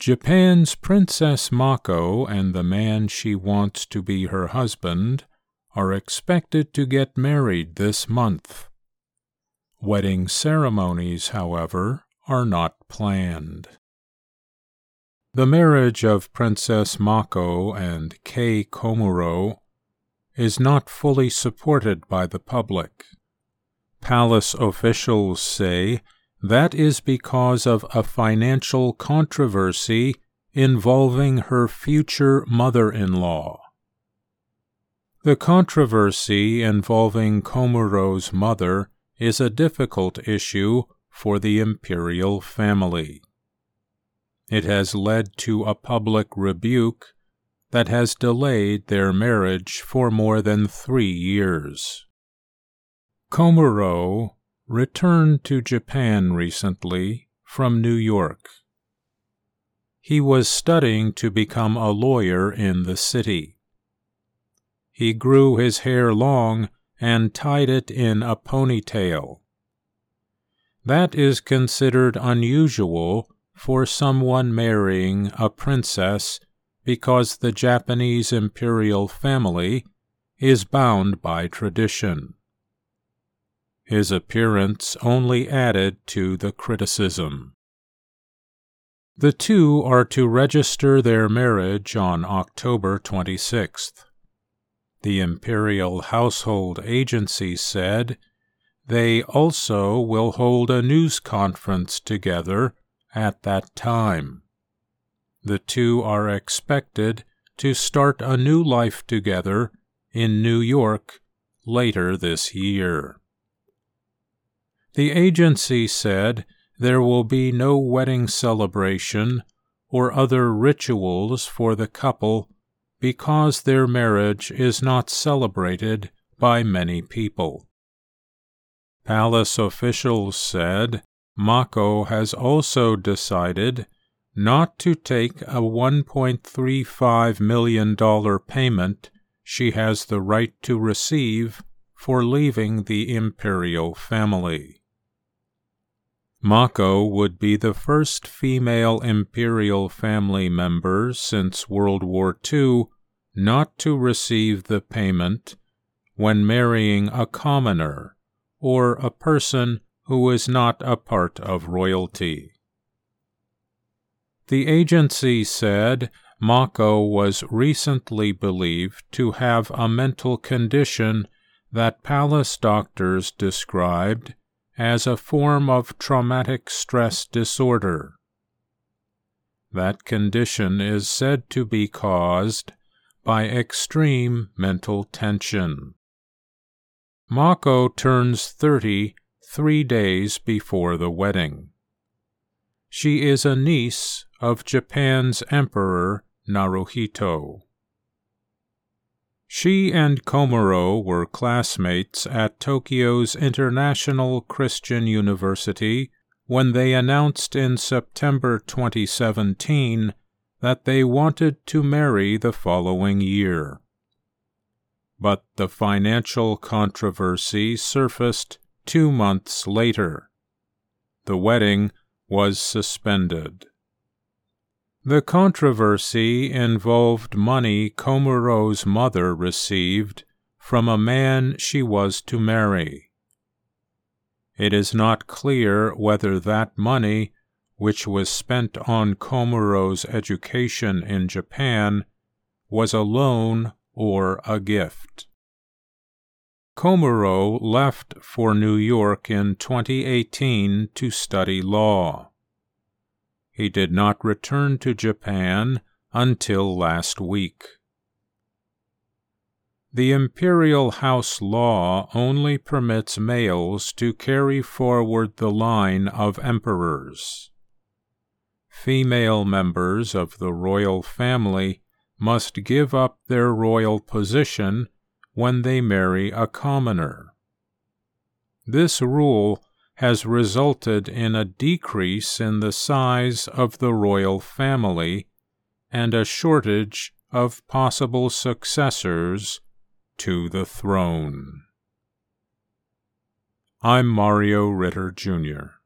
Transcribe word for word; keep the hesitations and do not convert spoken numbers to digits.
Japan's Princess Mako and the man she wants to be her husband are expected to get married this month. Wedding ceremonies, however, are not planned. The marriage of Princess Mako and Kei Komuro is not fully supported by the public. Palace officials say that is because of a financial controversy involving her future mother-in-law. The controversy involving Komuro's mother is a difficult issue for the imperial family. It has led to a public rebuke that has delayed their marriage for more than three years. Komuro returned to Japan recently from New York. He was studying to become a lawyer in the city. He grew his hair long and tied it in a ponytail. That is considered unusual for someone marrying a princess because the Japanese imperial family is bound by tradition. His appearance only added to the criticism. The two are to register their marriage on October twenty-sixth. The Imperial Household Agency said they also will hold a news conference together at that time. The two are expected to start a new life together in New York later this year. The agency said there will be no wedding celebration or other rituals for the couple because their marriage is not celebrated by many people. Palace officials said Mako has also decided not to take a one point three five million dollars payment she has the right to receive for leaving the imperial family. Mako would be the first female imperial family member since World War Two not to receive the payment when marrying a commoner or a person who is not a part of royalty. The agency said Mako was recently believed to have a mental condition that palace doctors described as a form of traumatic stress disorder. That condition is said to be caused by extreme mental tension. Mako turns thirty three days before the wedding. She is a niece of Japan's Emperor Naruhito. She and Komuro were classmates at Tokyo's International Christian University when they announced in September twenty seventeen that they wanted to marry the following year. But the financial controversy surfaced two months later. The wedding was suspended. The controversy involved money Komuro's mother received from a man she was to marry. It is not clear whether that money, which was spent on Komuro's education in Japan, was a loan or a gift. Komuro left for New York in twenty eighteen to study law. He did not return to Japan until last week. The imperial house law only permits males to carry forward the line of emperors. Female members of the royal family must give up their royal position when they marry a commoner. This rule has resulted in a decrease in the size of the royal family and a shortage of possible successors to the throne. I'm Mario Ritter, Junior